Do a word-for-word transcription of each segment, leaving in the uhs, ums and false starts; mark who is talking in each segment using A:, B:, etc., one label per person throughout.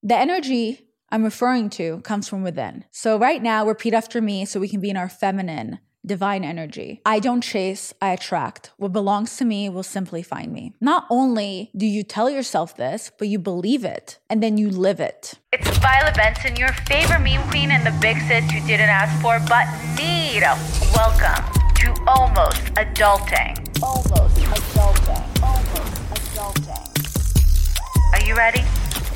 A: The energy I'm referring to comes from within. So right now, repeat after me so we can be in our feminine, divine energy. I don't chase, I attract. What belongs to me will simply find me. Not only do you tell yourself this, but you believe it and then you live it.
B: It's Violet Benson, your favorite meme queen and the big sis you didn't ask for but need. Welcome to Almost Adulting. Almost Adulting. Almost Adulting. Are you ready?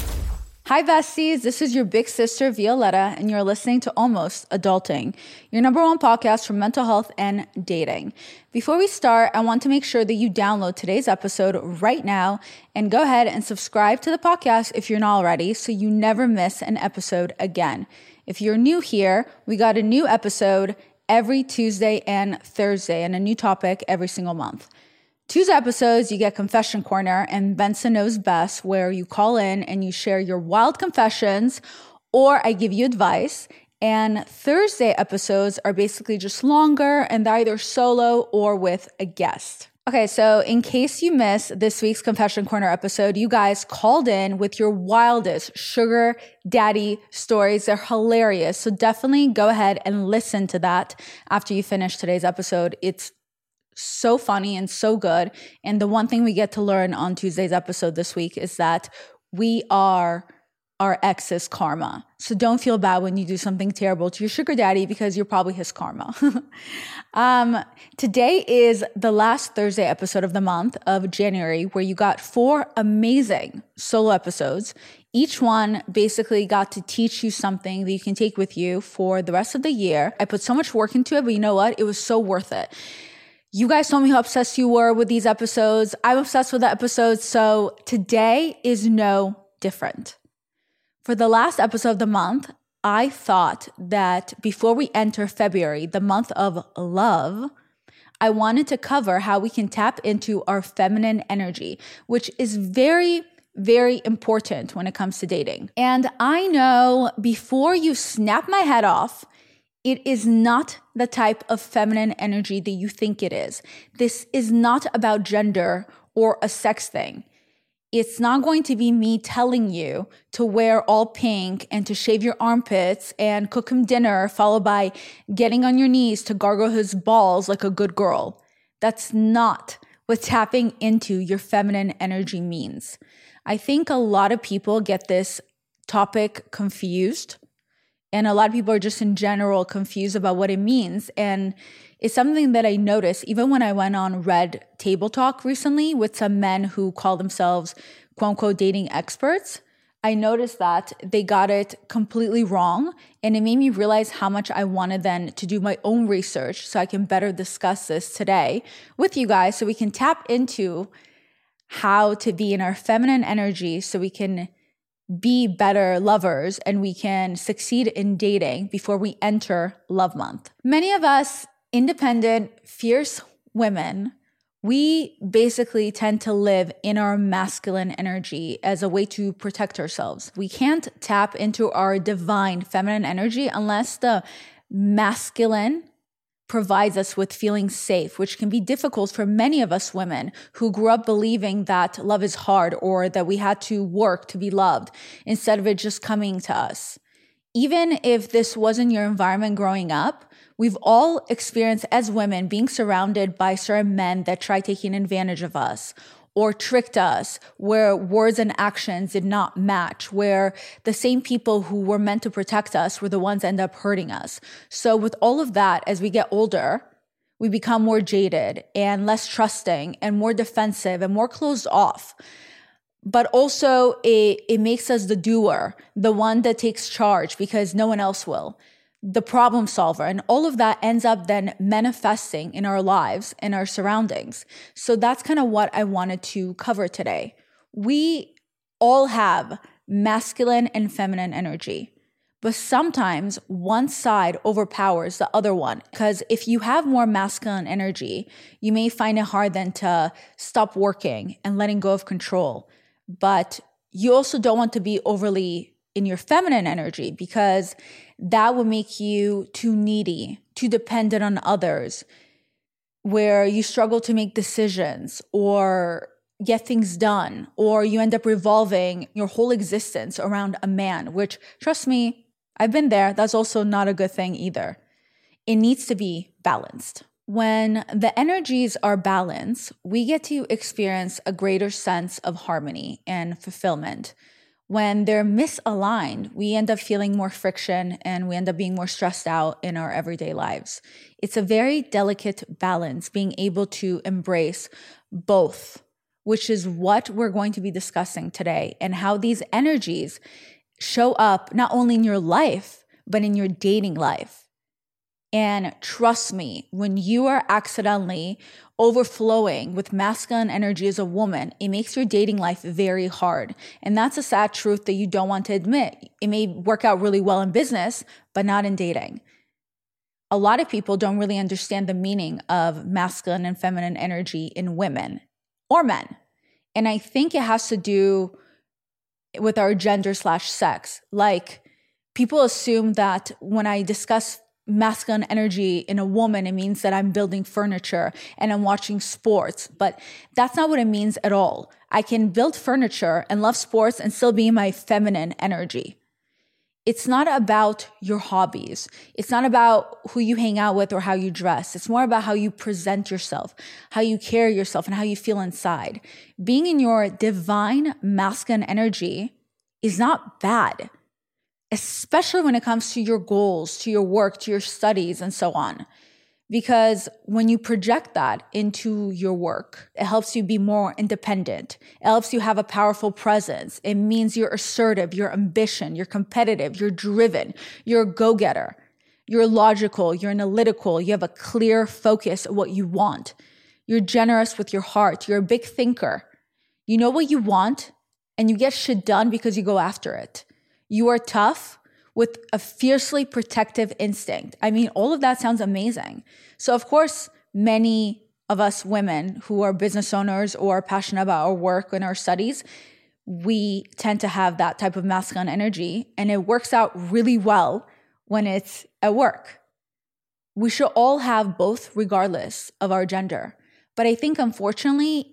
A: Hi besties, this is your big sister Violetta and you're listening to Almost Adulting, your number one podcast for mental health and dating. Before we start, I want to make sure that you download today's episode right now and go ahead and subscribe to the podcast if you're not already so you never miss an episode again. If you're new here, we got a new episode every Tuesday and Thursday and a new topic every single month. Tuesday episodes, you get Confession Corner and Benson Knows Best, where you call in and you share your wild confessions, or I give you advice. And Thursday episodes are basically just longer and they're either solo or with a guest. Okay, so in case you missed this week's Confession Corner episode, you guys called in with your wildest sugar daddy stories. They're hilarious. So definitely go ahead and listen to that after you finish today's episode. It's so funny and so good. And the one thing we get to learn on Tuesday's episode this week is that we are our ex's karma. So don't feel bad when you do something terrible to your sugar daddy because you're probably his karma. um, today is the last Thursday episode of the month of January, where you got four amazing solo episodes. Each one basically got to teach you something that you can take with you for the rest of the year. I put so much work into it, but you know what? It was so worth it. You guys told me how obsessed you were with these episodes. I'm obsessed with the episodes, so today is no different. For the last episode of the month, I thought that before we enter February, the month of love, I wanted to cover how we can tap into our feminine energy, which is very, very important when it comes to dating. And I know before you snap my head off, it is not the type of feminine energy that you think it is. This is not about gender or a sex thing. It's not going to be me telling you to wear all pink and to shave your armpits and cook him dinner, followed by getting on your knees to gargle his balls like a good girl. That's not what tapping into your feminine energy means. I think a lot of people get this topic confused. And a lot of people are just in general confused about what it means. And it's something that I noticed even when I went on Red Table Talk recently with some men who call themselves quote unquote dating experts. I noticed that they got it completely wrong. And it made me realize how much I wanted then to do my own research so I can better discuss this today with you guys so we can tap into how to be in our feminine energy so we can be better lovers and we can succeed in dating before we enter love month. Many of us independent, fierce women, we basically tend to live in our masculine energy as a way to protect ourselves. We can't tap into our divine feminine energy unless the masculine provides us with feeling safe, which can be difficult for many of us women who grew up believing that love is hard or that we had to work to be loved instead of it just coming to us. Even if this wasn't your environment growing up, we've all experienced as women being surrounded by certain men that try taking advantage of us or tricked us, where words and actions did not match, where the same people who were meant to protect us were the ones that end up hurting us. So with all of that, as we get older, we become more jaded and less trusting and more defensive and more closed off. But also it, it makes us the doer, the one that takes charge because no one else will. The problem solver, and all of that ends up then manifesting in our lives, in our surroundings. So that's kind of what I wanted to cover today. We all have masculine and feminine energy, but sometimes one side overpowers the other one. Because if you have more masculine energy, you may find it hard then to stop working and letting go of control. But you also don't want to be overly in your feminine energy because that will make you too needy, too dependent on others, where you struggle to make decisions or get things done, or you end up revolving your whole existence around a man, which, trust me, I've been there. That's also not a good thing either. It needs to be balanced. When the energies are balanced, we get to experience a greater sense of harmony and fulfillment. When they're misaligned, we end up feeling more friction and we end up being more stressed out in our everyday lives. It's a very delicate balance, being able to embrace both, which is what we're going to be discussing today, and how these energies show up not only in your life, but in your dating life. And trust me, when you are accidentally overflowing with masculine energy as a woman, it makes your dating life very hard. And that's a sad truth that you don't want to admit. It may work out really well in business, but not in dating. A lot of people don't really understand the meaning of masculine and feminine energy in women or men. And I think it has to do with our gender slash sex. Like, people assume that when I discuss masculine energy in a woman, it means that I'm building furniture and I'm watching sports, but that's not what it means at all. I can build furniture and love sports and still be in my feminine energy. It's not about your hobbies. It's not about who you hang out with or how you dress. It's more about how you present yourself, how you carry yourself, and how you feel inside. Being in your divine masculine energy is not bad, especially when it comes to your goals, to your work, to your studies, and so on. Because when you project that into your work, it helps you be more independent. It helps you have a powerful presence. It means you're assertive, you're ambitious, you're competitive, you're driven, you're a go-getter. You're logical, you're analytical, you have a clear focus of what you want. You're generous with your heart, you're a big thinker. You know what you want, and you get shit done because you go after it. You are tough with a fiercely protective instinct. I mean, all of that sounds amazing. So of course, many of us women who are business owners or passionate about our work and our studies, we tend to have that type of masculine energy, and it works out really well when it's at work. We should all have both regardless of our gender. But I think, unfortunately,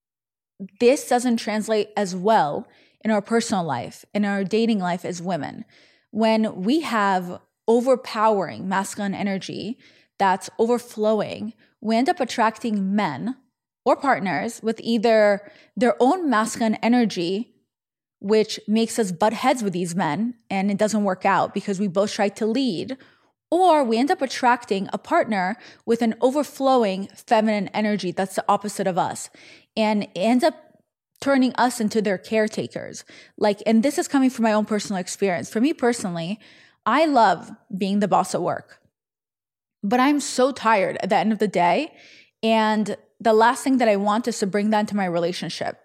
A: this doesn't translate as well in our personal life, in our dating life as women. When we have overpowering masculine energy that's overflowing, we end up attracting men or partners with either their own masculine energy, which makes us butt heads with these men, and it doesn't work out because we both try to lead, or we end up attracting a partner with an overflowing feminine energy that's the opposite of us, and it ends up turning us into their caretakers. Like, and this is coming from my own personal experience. For me personally, I love being the boss at work, but I'm so tired at the end of the day. And the last thing that I want is to bring that into my relationship.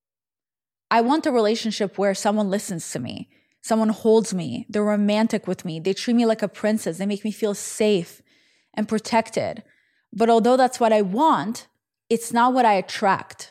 A: I want a relationship where someone listens to me, someone holds me, they're romantic with me, they treat me like a princess, they make me feel safe and protected. But although that's what I want, it's not what I attract.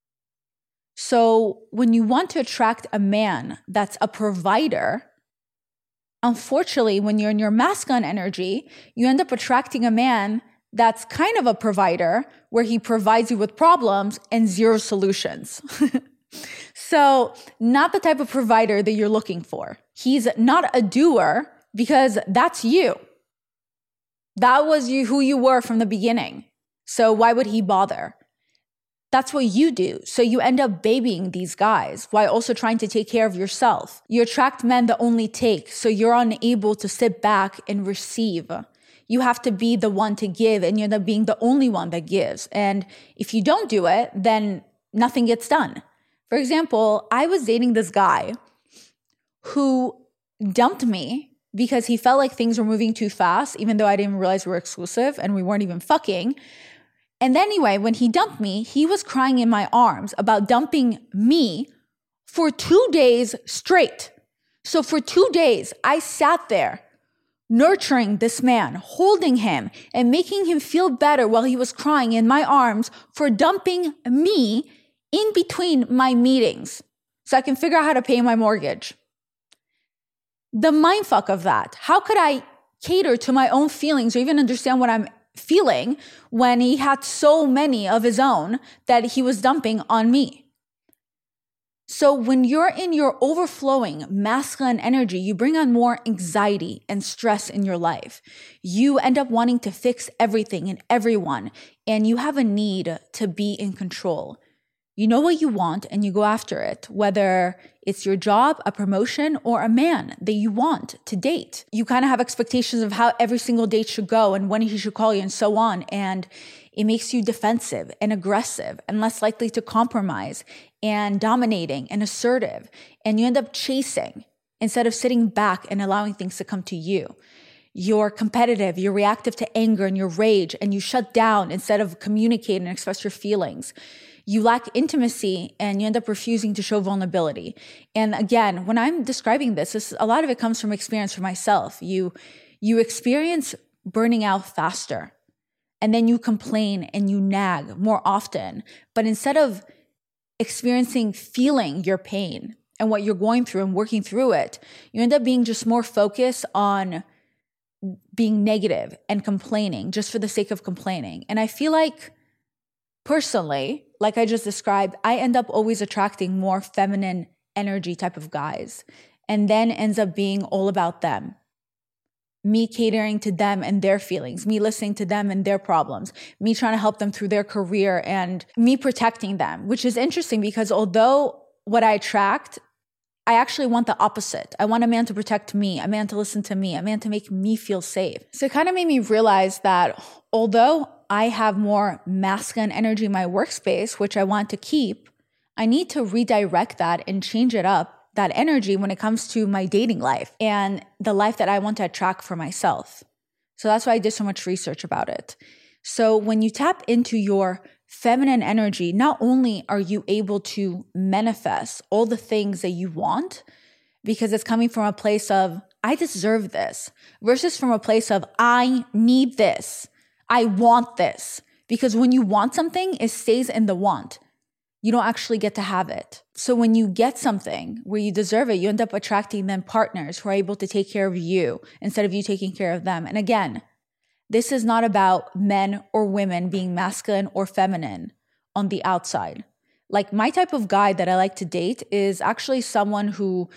A: So when you want to attract a man that's a provider, unfortunately, when you're in your masculine energy, you end up attracting a man that's kind of a provider, where he provides you with problems and zero solutions. So not the type of provider that you're looking for. He's not a doer, because that's you. That was you, who you were from the beginning. So why would he bother? That's what you do. So you end up babying these guys while also trying to take care of yourself. You attract men that only take, so you're unable to sit back and receive. You have to be the one to give, and you end up being the only one that gives. And if you don't do it, then nothing gets done. For example, I was dating this guy who dumped me because he felt like things were moving too fast, even though I didn't realize we were exclusive and we weren't even fucking. And anyway, when he dumped me, he was crying in my arms about dumping me for two days straight. So for two days, I sat there nurturing this man, holding him and making him feel better while he was crying in my arms for dumping me in between my meetings so I can figure out how to pay my mortgage. The mindfuck of that. How could I cater to my own feelings or even understand what I'm feeling when he had so many of his own that he was dumping on me. So when you're in your overflowing masculine energy, you bring on more anxiety and stress in your life. You end up wanting to fix everything and everyone, and you have a need to be in control. You know what you want and you go after it, whether it's your job, a promotion, or a man that you want to date. You kind of have expectations of how every single date should go and when he should call you and so on. And it makes you defensive and aggressive and less likely to compromise and dominating and assertive. And you end up chasing instead of sitting back and allowing things to come to you. You're competitive, you're reactive to anger and your rage, and you shut down instead of communicate and express your feelings. You lack intimacy and you end up refusing to show vulnerability. And again, when I'm describing this, this a lot of it comes from experience for myself. You, you experience burning out faster, and then you complain and you nag more often. But instead of experiencing, feeling your pain and what you're going through and working through it, you end up being just more focused on being negative and complaining just for the sake of complaining. And I feel like personally, like I just described, I end up always attracting more feminine energy type of guys, and then ends up being all about them. Me catering to them and their feelings, me listening to them and their problems, me trying to help them through their career, and me protecting them, which is interesting because although what I attract, I actually want the opposite. I want a man to protect me, a man to listen to me, a man to make me feel safe. So it kind of made me realize that although I have more masculine energy in my workspace, which I want to keep, I need to redirect that and change it up, that energy, when it comes to my dating life and the life that I want to attract for myself. So that's why I did so much research about it. So when you tap into your feminine energy, not only are you able to manifest all the things that you want, because it's coming from a place of, I deserve this, versus from a place of, I need this, I want this. Because when you want something, it stays in the want. You don't actually get to have it. So when you get something where you deserve it, you end up attracting then partners who are able to take care of you instead of you taking care of them. And again, this is not about men or women being masculine or feminine on the outside. Like my type of guy that I like to date is actually someone who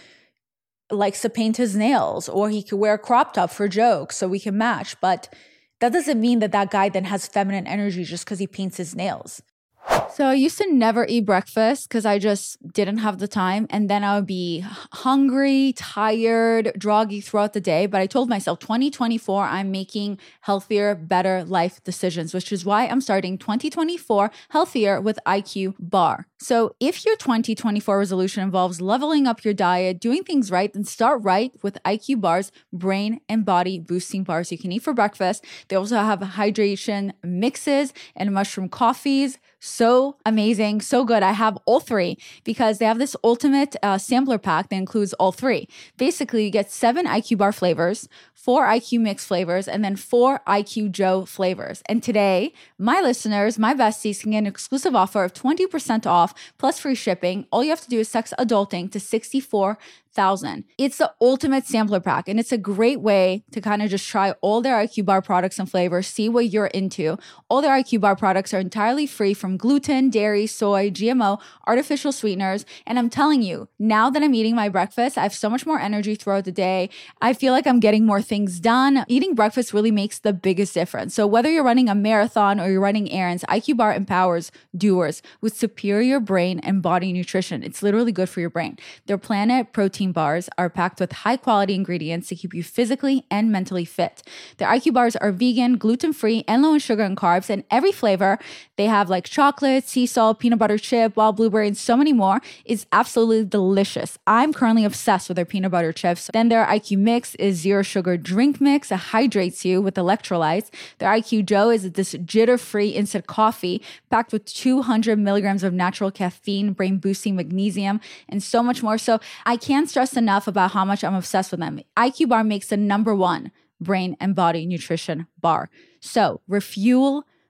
A: likes to paint his nails, or he could wear a crop top for jokes so we can match. But that doesn't mean that that guy then has feminine energy just because he paints his nails. So I used to never eat breakfast because I just didn't have the time. And then I would be hungry, tired, groggy throughout the day. But I told myself twenty twenty-four, I'm making healthier, better life decisions, which is why I'm starting twenty twenty-four Healthier with I Q Bar. So if your twenty twenty-four resolution involves leveling up your diet, doing things right, then start right with I Q Bar's brain and body boosting bars you can eat for breakfast. They also have hydration mixes and mushroom coffees. So amazing, so good. I have all three because they have this ultimate uh, sampler pack that includes all three. Basically, you get seven I Q Bar flavors, four I Q Mix flavors, and then four I Q Joe flavors. And today, my listeners, my besties, can get an exclusive offer of twenty percent off plus free shipping. All you have to do is text adulting to sixty-four thousand. It's the ultimate sampler pack, and it's a great way to kind of just try all their I Q Bar products and flavors, see what you're into. All their I Q Bar products are entirely free from gluten, dairy, soy, G M O, artificial sweeteners. And I'm telling you, now that I'm eating my breakfast, I have so much more energy throughout the day. I feel like I'm getting more things done. Eating breakfast really makes the biggest difference. So whether you're running a marathon or you're running errands, I Q Bar empowers doers with superior brain and body nutrition. It's literally good for your brain. Their Planet Protein bars are packed with high quality ingredients to keep you physically and mentally fit. Their I Q bars are vegan, gluten-free, and low in sugar and carbs. And every flavor, they have like chocolate, sea salt, peanut butter chip, wild blueberry, and so many more, is absolutely delicious. I'm currently obsessed with their peanut butter chips. Then their I Q Mix is zero sugar drink mix that hydrates you with electrolytes. Their I Q Joe is this jitter-free instant coffee packed with two hundred milligrams of natural caffeine, brain-boosting magnesium, and so much more. So I can't stress enough about how much I'm obsessed with them. I Q Bar makes the number one brain and body nutrition bar. So refuel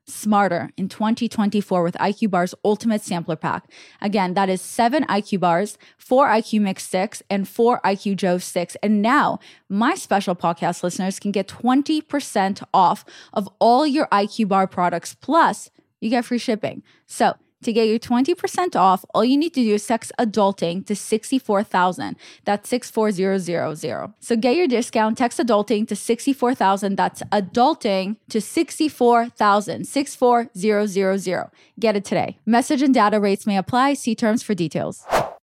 A: smarter in twenty twenty-four with I Q Bar's Ultimate Sampler Pack. Again, that is seven I Q Bars, four I Q Mix sticks, and four I Q Joe sticks. And now, my special podcast listeners can get twenty percent off of all your I Q Bar products, plus you get free shipping. So, to get your twenty percent off, all you need to do is text adulting to sixty-four thousand. That's six four zero zero zero. So get your discount, text adulting to sixty-four thousand. That's adulting to sixty-four thousand, six four zero zero zero. Get it today. Message and data rates may apply. See terms for details.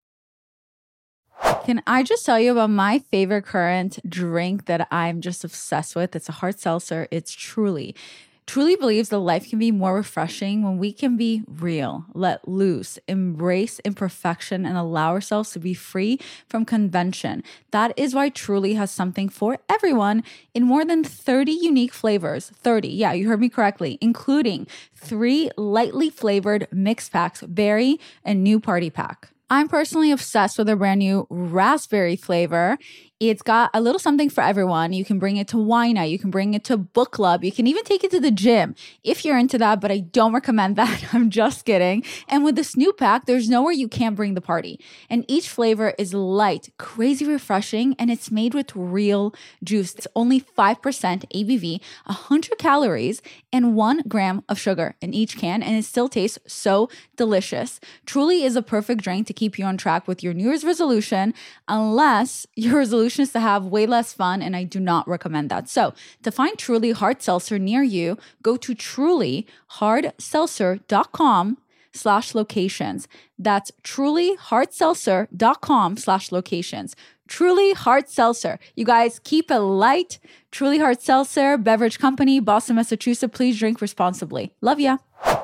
A: Can I just tell you about my favorite current drink that I'm just obsessed with? It's a hard seltzer. It's Truly. Truly believes that life can be more refreshing when we can be real, let loose, embrace imperfection, and allow ourselves to be free from convention. That is why Truly has something for everyone in more than thirty unique flavors. thirty, yeah, you heard me correctly, including three lightly flavored mix packs, berry, and new party pack. I'm personally obsessed with a brand new raspberry flavor. It's got a little something for everyone. You can bring it to wine night. You can bring it to book club. You can even take it to the gym if you're into that, but I don't recommend that. I'm just kidding. And with this new pack, there's nowhere you can't bring the party. And each flavor is light, crazy refreshing, and it's made with real juice. It's only five percent A B V, one hundred calories, and one gram of sugar in each can, and it still tastes so delicious. Truly is a perfect drink to keep you on track with your New Year's resolution, unless your resolution is to have way less fun, and I do not recommend that. So to find Truly Hard Seltzer near you, go to truly hard seltzer dot com slash locations. That's truly hard seltzer dot com slash locations. Truly Hard Seltzer. You guys keep it light. Truly Hard Seltzer, beverage company, Boston, Massachusetts. Please drink responsibly. Love ya.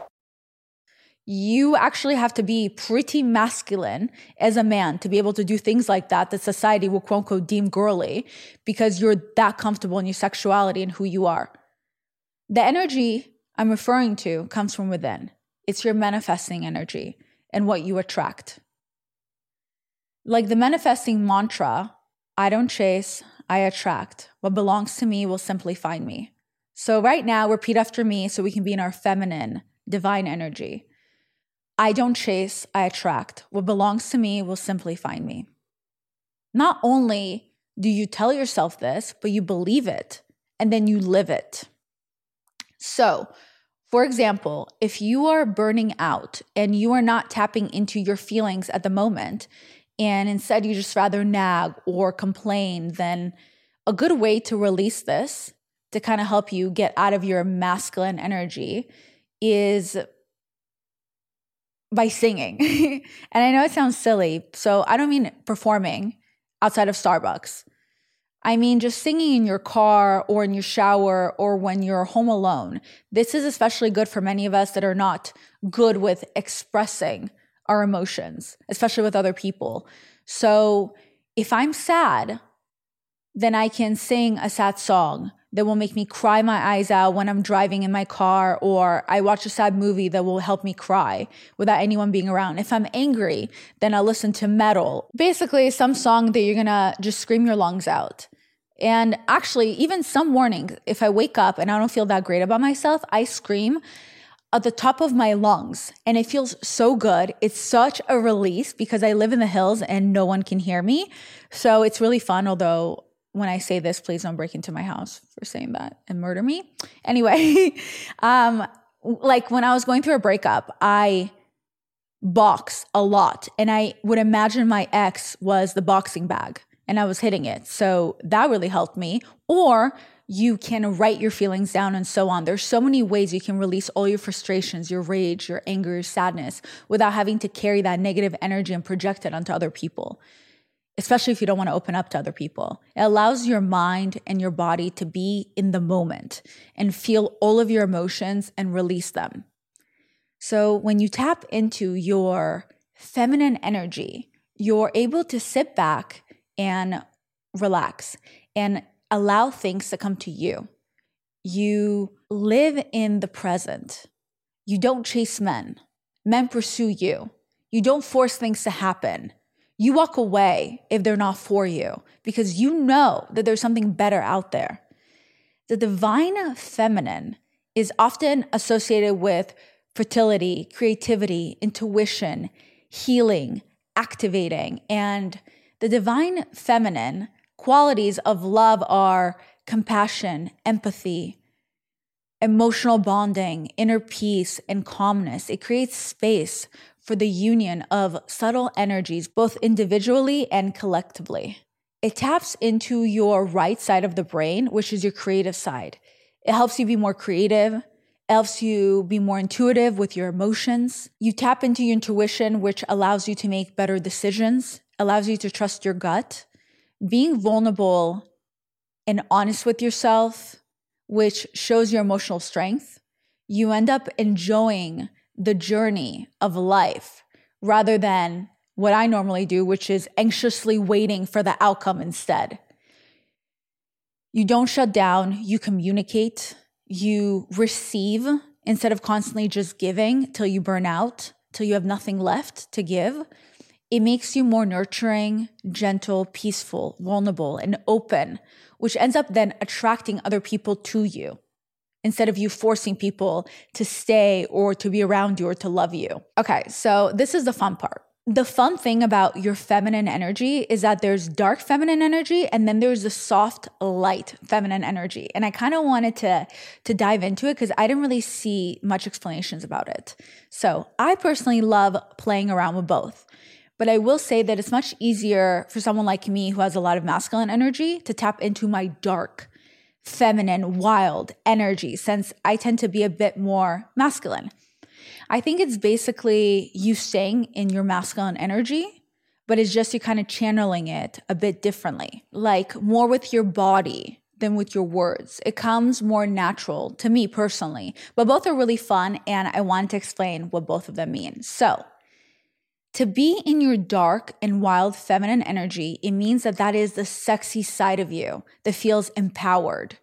A: You actually have to be pretty masculine as a man to be able to do things like that that society will quote unquote deem girly, because you're that comfortable in your sexuality and who you are. The energy I'm referring to comes from within. It's your manifesting energy and what you attract. Like the manifesting mantra, I don't chase, I attract. What belongs to me will simply find me. So right now, repeat after me so we can be in our feminine, divine energy. I don't chase, I attract. What belongs to me will simply find me. Not only do you tell yourself this, but you believe it, and then you live it. So, for example, if you are burning out and you are not tapping into your feelings at the moment, and instead you just rather nag or complain, then a good way to release this, to kind of help you get out of your masculine energy, is by singing. And I know it sounds silly, so I don't mean performing outside of Starbucks. I mean just singing in your car or in your shower or when you're home alone. This is especially good for many of us that are not good with expressing our emotions, especially with other people. So if I'm sad, then I can sing a sad song that will make me cry my eyes out when I'm driving in my car, or I watch a sad movie that will help me cry without anyone being around. If I'm angry, then I'll listen to metal. Basically, some song that you're gonna just scream your lungs out. And actually, even some mornings, if I wake up and I don't feel that great about myself, I scream at the top of my lungs, and it feels so good. It's such a release because I live in the hills and no one can hear me. So it's really fun, although when I say this, please don't break into my house for saying that and murder me. Anyway, um, like when I was going through a breakup, I box a lot, and I would imagine my ex was the boxing bag and I was hitting it. So that really helped me. Or you can write your feelings down and so on. There's so many ways you can release all your frustrations, your rage, your anger, your sadness without having to carry that negative energy and project it onto other people, especially if you don't want to open up to other people. It allows your mind and your body to be in the moment and feel all of your emotions and release them. So when you tap into your feminine energy, you're able to sit back and relax and allow things to come to you. You live in the present. You don't chase men. Men pursue you. You don't force things to happen. You walk away if they're not for you because you know that there's something better out there. The divine feminine is often associated with fertility, creativity, intuition, healing, activating. And the divine feminine qualities of love are compassion, empathy, emotional bonding, inner peace, and calmness. It creates space for the union of subtle energies, both individually and collectively. It taps into your right side of the brain, which is your creative side. It helps you be more creative. It helps you be more intuitive with your emotions. You tap into your intuition, which allows you to make better decisions, allows you to trust your gut. Being vulnerable and honest with yourself, which shows your emotional strength, you end up enjoying the journey of life rather than what I normally do, which is anxiously waiting for the outcome instead. You don't shut down, you communicate, you receive instead of constantly just giving till you burn out, till you have nothing left to give. It makes you more nurturing, gentle, peaceful, vulnerable, and open, which ends up then attracting other people to you instead of you forcing people to stay or to be around you or to love you. Okay, so this is the fun part. The fun thing about your feminine energy is that there's dark feminine energy and then there's the soft, light feminine energy. And I kind of wanted to, to dive into it because I didn't really see much explanations about it. So I personally love playing around with both. But I will say that it's much easier for someone like me who has a lot of masculine energy to tap into my dark, feminine, wild energy since I tend to be a bit more masculine. I think it's basically you staying in your masculine energy, but it's just you kind of channeling it a bit differently, like more with your body than with your words. It comes more natural to me personally, but both are really fun and I wanted to explain what both of them mean. So, to be in your dark and wild feminine energy, it means that that is the sexy side of you that feels empowered.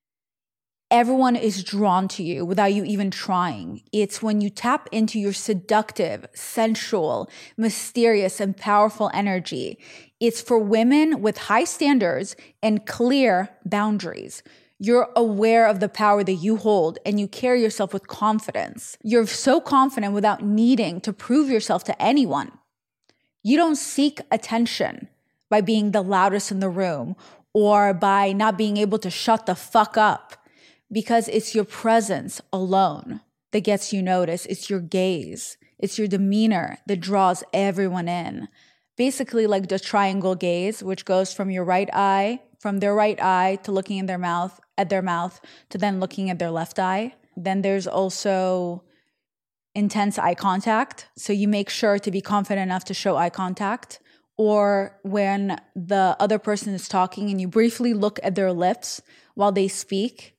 A: Everyone is drawn to you without you even trying. It's when you tap into your seductive, sensual, mysterious, and powerful energy. It's for women with high standards and clear boundaries. You're aware of the power that you hold and you carry yourself with confidence. You're so confident without needing to prove yourself to anyone. You don't seek attention by being the loudest in the room or by not being able to shut the fuck up because it's your presence alone that gets you noticed. It's your gaze. It's your demeanor that draws everyone in. Basically like the triangle gaze, which goes from your right eye, from their right eye to looking in their mouth, at their mouth, to then looking at their left eye. Then there's also intense eye contact. So you make sure to be confident enough to show eye contact. Or when the other person is talking and you briefly look at their lips while they speak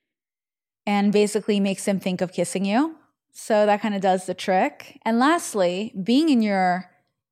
A: and basically makes them think of kissing you. So that kind of does the trick. And lastly, being in your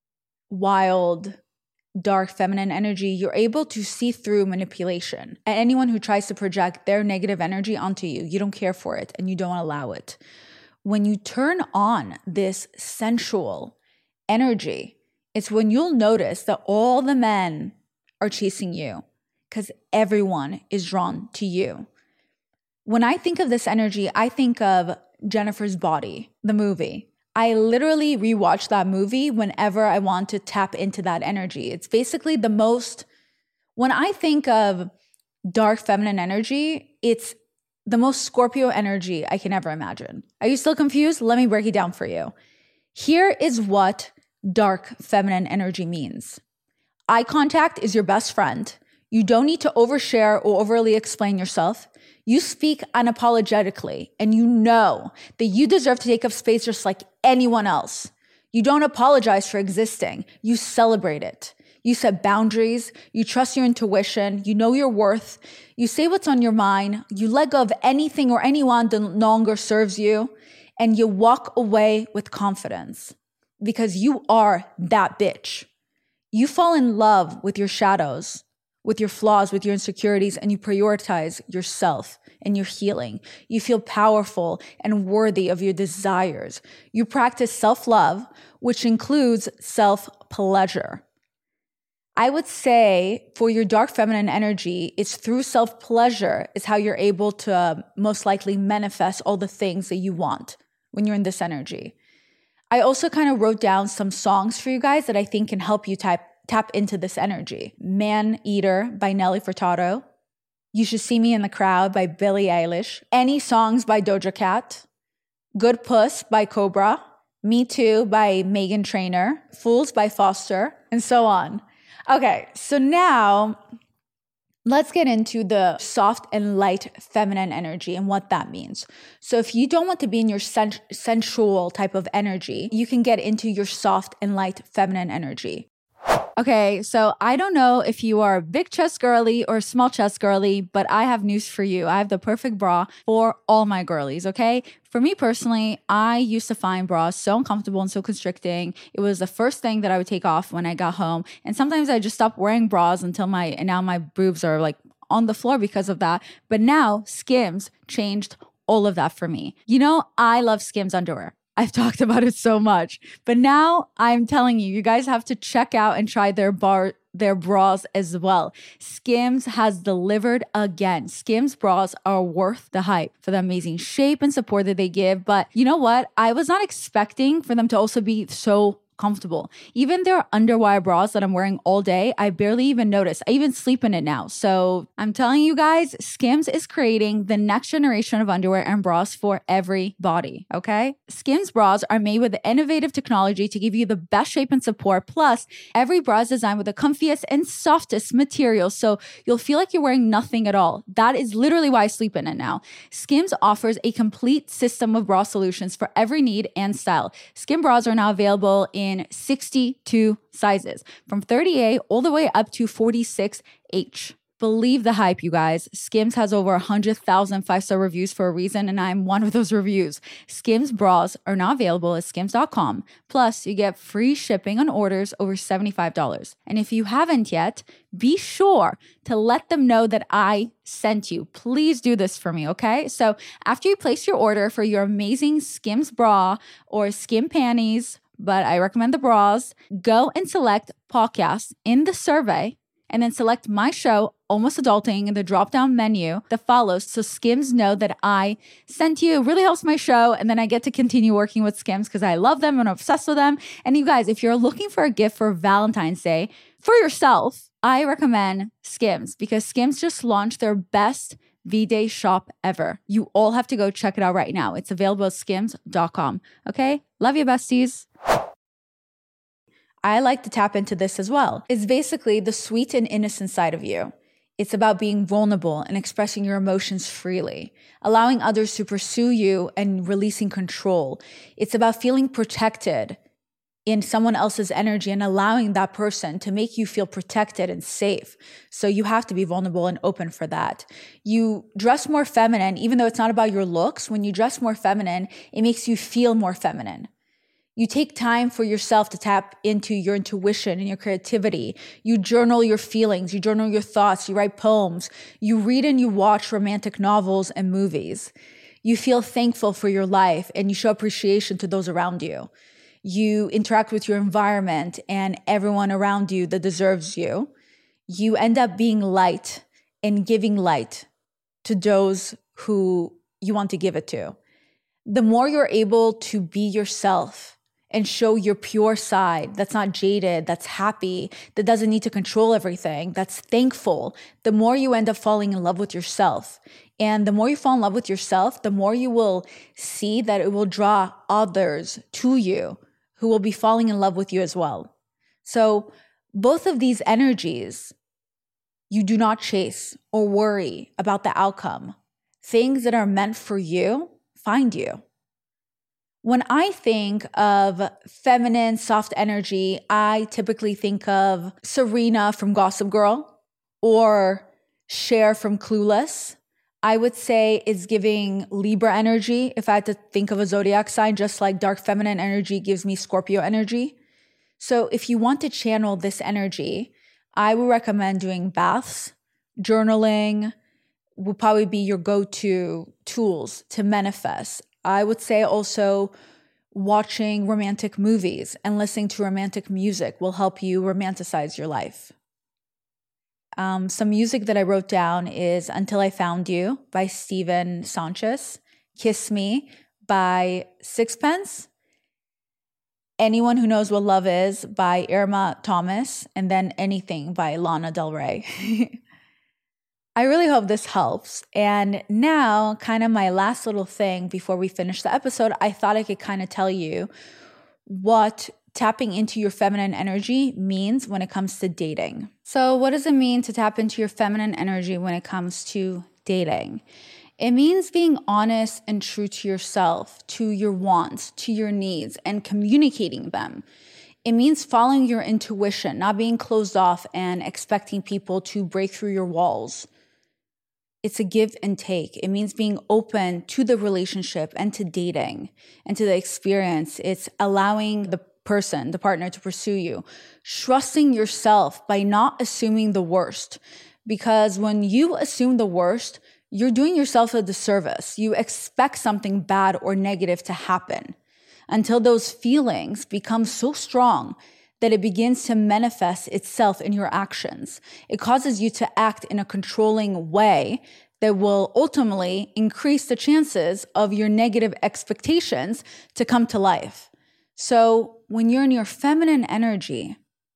A: wild, dark feminine energy, you're able to see through manipulation. And anyone who tries to project their negative energy onto you, you don't care for it and you don't allow it. When you turn on this sensual energy, it's when you'll notice that all the men are chasing you because everyone is drawn to you. When I think of this energy, I think of Jennifer's Body, the movie. I literally rewatch that movie whenever I want to tap into that energy. It's basically the most, when I think of dark feminine energy, it's the most Scorpio energy I can ever imagine. Are you still confused? Let me break it down for you. Here is what dark feminine energy means. Eye contact is your best friend. You don't need to overshare or overly explain yourself. You speak unapologetically and you know that you deserve to take up space just like anyone else. You don't apologize for existing. You celebrate it. You set boundaries. You trust your intuition. You know your worth. You say what's on your mind. You let go of anything or anyone that no longer serves you. And you walk away with confidence because you are that bitch. You fall in love with your shadows, with your flaws, with your insecurities, and you prioritize yourself and your healing. You feel powerful and worthy of your desires. You practice self-love, which includes self-pleasure. I would say for your dark feminine energy, it's through self-pleasure is how you're able to uh, most likely manifest all the things that you want when you're in this energy. I also kind of wrote down some songs for you guys that I think can help you type, tap into this energy. Man Eater by Nelly Furtado. You Should See Me in the Crowd by Billie Eilish. Any Songs by Doja Cat. Good Puss by Cobra. Me Too by Meghan Trainor. Fools by Foster, and so on. Okay, so now let's get into the soft and light feminine energy and what that means. So if you don't want to be in your sen- sensual type of energy, you can get into your soft and light feminine energy. Okay, so I don't know if you are a big chest girly or small chest girly, but I have news for you. I have the perfect bra for all my girlies, okay? For me personally, I used to find bras so uncomfortable and so constricting. It was the first thing that I would take off when I got home. And sometimes I just stopped wearing bras until my, and now my boobs are like on the floor because of that. But now Skims changed all of that for me. You know, I love Skims underwear. I've talked about it so much, but now I'm telling you, you guys have to check out and try their bar, their bras as well. Skims has delivered again. Skims bras are worth the hype for the amazing shape and support that they give. But you know what? I was not expecting for them to also be so comfortable. Even their underwire bras that I'm wearing all day, I barely even notice. I even sleep in it now. So I'm telling you guys, Skims is creating the next generation of underwear and bras for every body, okay? Skims bras are made with innovative technology to give you the best shape and support. Plus, every bra is designed with the comfiest and softest material, so you'll feel like you're wearing nothing at all. That is literally why I sleep in it now. Skims offers a complete system of bra solutions for every need and style. Skim bras are now available in in sixty-two sizes, from thirty-eight all the way up to forty-six H. Believe the hype, you guys. Skims has over one hundred thousand five-star reviews for a reason, and I'm one of those reviews. Skims bras are now available at skims dot com. Plus, you get free shipping on orders over seventy-five dollars. And if you haven't yet, be sure to let them know that I sent you. Please do this for me, okay? So after you place your order for your amazing Skims bra or Skim panties, but I recommend the bras, go and select podcast in the survey and then select my show, Almost Adulting, in the drop-down menu that follows so Skims know that I sent you. It really helps my show, and then I get to continue working with Skims because I love them and I'm obsessed with them. And you guys, if you're looking for a gift for Valentine's Day for yourself, I recommend Skims because Skims just launched their best V-Day shop ever. You all have to go check it out right now. It's available at skims dot com. Okay? Love you, besties. I like to tap into this as well. It's basically the sweet and innocent side of you. It's about being vulnerable and expressing your emotions freely, allowing others to pursue you and releasing control. It's about feeling protected in someone else's energy and allowing that person to make you feel protected and safe. So you have to be vulnerable and open for that. You dress more feminine, even though it's not about your looks. When you dress more feminine, it makes you feel more feminine. You take time for yourself to tap into your intuition and your creativity. You journal your feelings. You journal your thoughts. You write poems. You read and you watch romantic novels and movies. You feel thankful for your life and you show appreciation to those around you. You interact with your environment and everyone around you that deserves you. You end up being light and giving light to those who you want to give it to. The more you're able to be yourself and show your pure side that's not jaded, that's happy, that doesn't need to control everything, that's thankful, the more you end up falling in love with yourself. And the more you fall in love with yourself, the more you will see that it will draw others to you who will be falling in love with you as well. So both of these energies, you do not chase or worry about the outcome. Things that are meant for you find you. When I think of feminine, soft energy, I typically think of Serena from Gossip Girl or Cher from Clueless. I would say it's giving Libra energy. If I had to think of a zodiac sign, just like dark feminine energy gives me Scorpio energy. So if you want to channel this energy, I would recommend doing baths. Journaling will probably be your go-to tools to manifest. I would say also watching romantic movies and listening to romantic music will help you romanticize your life. Um, some music that I wrote down is Until I Found You by Steven Sanchez, Kiss Me by Sixpence, Anyone Who Knows What Love Is by Irma Thomas, and then Anything by Lana Del Rey. I really hope this helps. And now, kind of my last little thing before we finish the episode, I thought I could kind of tell you what tapping into your feminine energy means when it comes to dating. So what does it mean to tap into your feminine energy when it comes to dating? It means being honest and true to yourself, to your wants, to your needs, and communicating them. It means following your intuition, not being closed off and expecting people to break through your walls. It's a give and take. It means being open to the relationship and to dating and to the experience. It's allowing the person, the partner, to pursue you. Trusting yourself by not assuming the worst. Because when you assume the worst, you're doing yourself a disservice. You expect something bad or negative to happen until those feelings become so strong that it begins to manifest itself in your actions. It causes you to act in a controlling way that will ultimately increase the chances of your negative expectations to come to life. So when you're in your feminine energy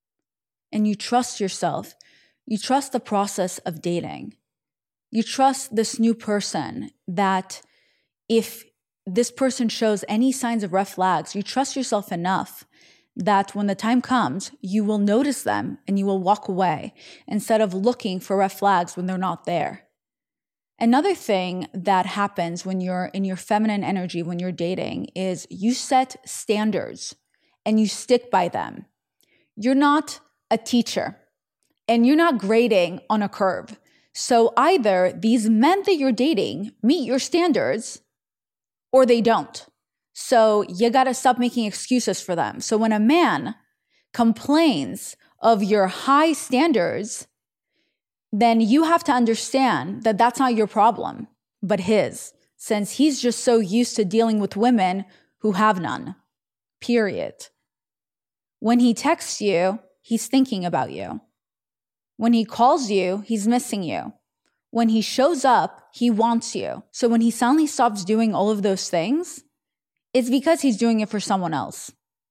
A: and you trust yourself, you trust the process of dating. You trust this new person that if this person shows any signs of red flags, you trust yourself enough that when the time comes, you will notice them and you will walk away instead of looking for red flags when they're not there. Another thing that happens when you're in your feminine energy, when you're dating, is you set standards and you stick by them. You're not a teacher and you're not grading on a curve. So either these men that you're dating meet your standards or they don't. So you got to stop making excuses for them. So when a man complains of your high standards, then you have to understand that that's not your problem, but his, since he's just so used to dealing with women who have none, period. When he texts you, he's thinking about you. When he calls you, he's missing you. When he shows up, he wants you. So when he suddenly stops doing all of those things, it's because he's doing it for someone else.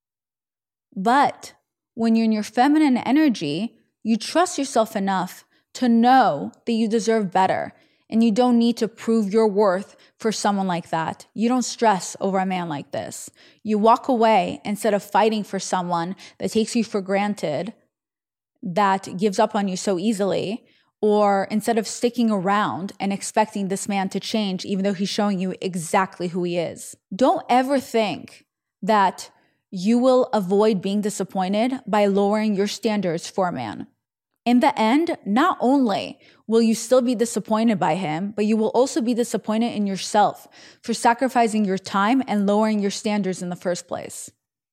A: But when you're in your feminine energy, you trust yourself enough to know that you deserve better and you don't need to prove your worth for someone like that. You don't stress over a man like this. You walk away instead of fighting for someone that takes you for granted, that gives up on you so easily, or instead of sticking around and expecting this man to change, even though he's showing you exactly who he is. Don't ever think that you will avoid being disappointed by lowering your standards for a man. In the end, not only will you still be disappointed by him, but you will also be disappointed in yourself for sacrificing your time and lowering your standards in the first place.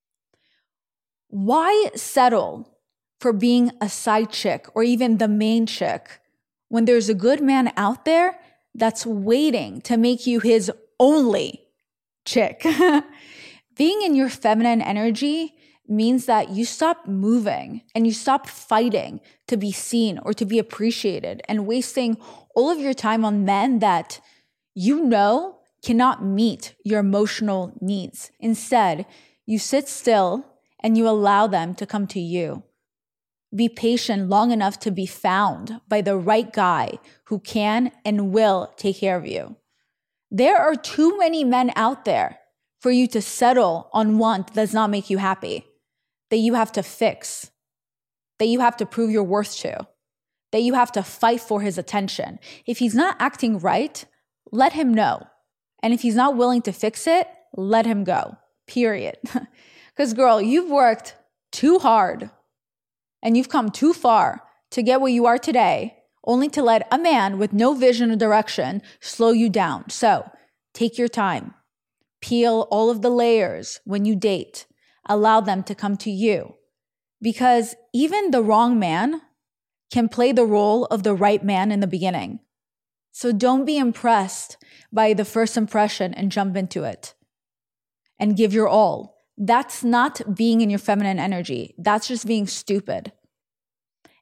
A: Why settle for being a side chick or even the main chick when there's a good man out there that's waiting to make you his only chick? Being in your feminine energy means that you stop moving and you stop fighting to be seen or to be appreciated and wasting all of your time on men that you know cannot meet your emotional needs. Instead, you sit still and you allow them to come to you. Be patient long enough to be found by the right guy who can and will take care of you. There are too many men out there for you to settle on one that does not make you happy, that you have to fix, that you have to prove your worth to, that you have to fight for his attention. If he's not acting right, let him know. And if he's not willing to fix it, let him go, period. Because girl, you've worked too hard and you've come too far to get where you are today, only to let a man with no vision or direction slow you down. So take your time. Peel all of the layers when you date. Allow them to come to you. Because even the wrong man can play the role of the right man in the beginning. So don't be impressed by the first impression and jump into it and give your all. That's not being in your feminine energy. That's just being stupid.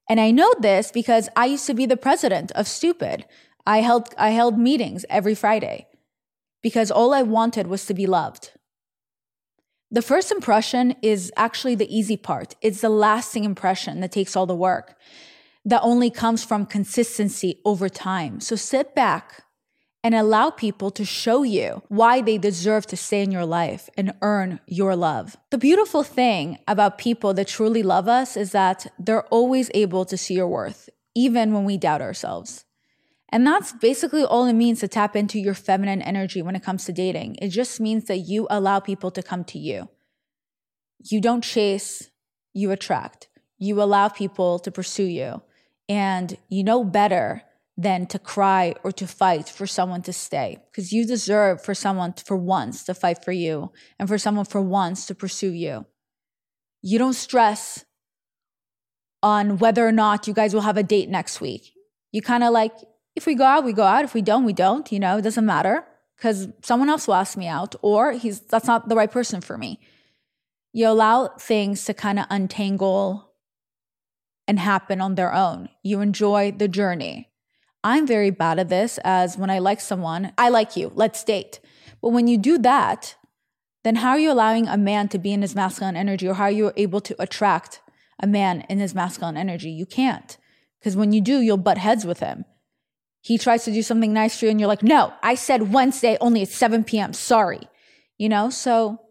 A: And I know this because I used to be the president of Stupid. I held I held meetings every Friday because all I wanted was to be loved. The first impression is actually the easy part. It's the lasting impression that takes all the work, that only comes from consistency over time. So sit back and allow people to show you why they deserve to stay in your life and earn your love. The beautiful thing about people that truly love us is that they're always able to see your worth, even when we doubt ourselves. And that's basically all it means to tap into your feminine energy when it comes to dating. It just means that you allow people to come to you. You don't chase, you attract. You allow people to pursue you. And you know better than to cry or to fight for someone to stay, because you deserve for someone to, for once to fight for you and for someone for once to pursue you. You don't stress on whether or not you guys will have a date next week. You kind of like, if we go out, we go out. If we don't, we don't. You know, it doesn't matter because someone else will ask me out, or he's that's not the right person for me. You allow things to kind of untangle and happen on their own. You enjoy the journey. I'm very bad at this, as when I like someone, I like you, let's date. But when you do that, then how are you allowing a man to be in his masculine energy, or how are you able to attract a man in his masculine energy? You can't, because when you do, you'll butt heads with him. He tries to do something nice for you and you're like, no, I said Wednesday only at seven p.m. Sorry. You know, so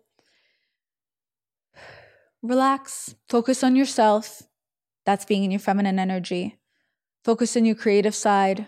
A: relax, focus on yourself. That's being in your feminine energy. Focus on your creative side.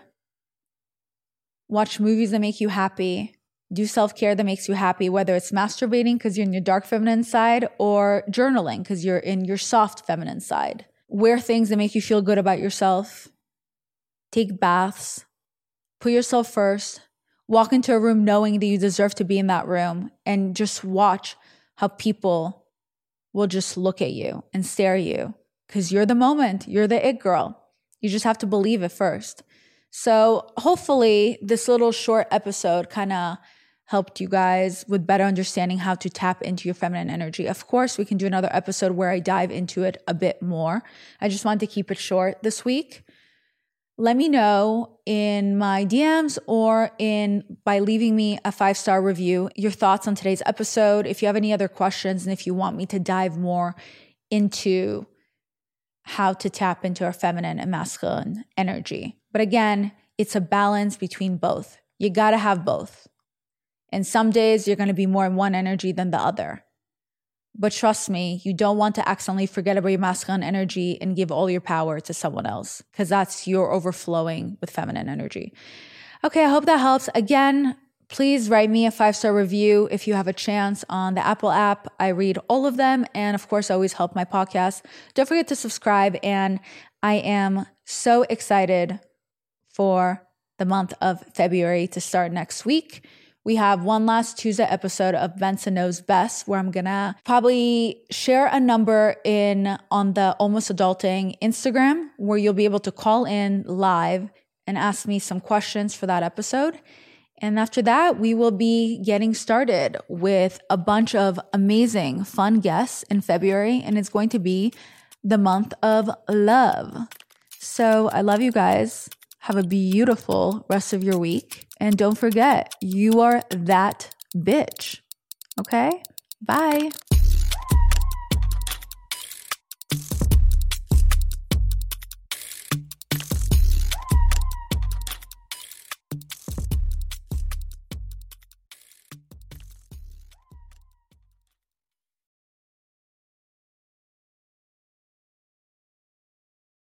A: Watch movies that make you happy. Do self-care that makes you happy, whether it's masturbating because you're in your dark feminine side, or journaling because you're in your soft feminine side. Wear things that make you feel good about yourself. Take baths. Put yourself first. Walk into a room knowing that you deserve to be in that room, and just watch how people will just look at you and stare at you, because you're the moment. You're the it girl. You just have to believe it first. So hopefully this little short episode kind of helped you guys with better understanding how to tap into your feminine energy. Of course, we can do another episode where I dive into it a bit more. I just wanted to keep it short this week. Let me know in my D Ms or in by leaving me a five-star review your thoughts on today's episode. If you have any other questions, and if you want me to dive more into how to tap into our feminine and masculine energy. But again, it's a balance between both. You got to have both. And some days you're going to be more in one energy than the other. But trust me, you don't want to accidentally forget about your masculine energy and give all your power to someone else, because that's your overflowing with feminine energy. Okay, I hope that helps. Again, please write me a five-star review if you have a chance on the Apple app. I read all of them. And of course, I always help my podcast. Don't forget to subscribe. And I am so excited for the month of February to start next week. We have one last Tuesday episode of Benson Knows Best, where I'm gonna probably share a number in on the Almost Adulting Instagram, where you'll be able to call in live and ask me some questions for that episode. And after that, we will be getting started with a bunch of amazing, fun guests in February, and it's going to be the month of love. So I love you guys. Have a beautiful rest of your week. And don't forget, you are that bitch. Okay? Bye.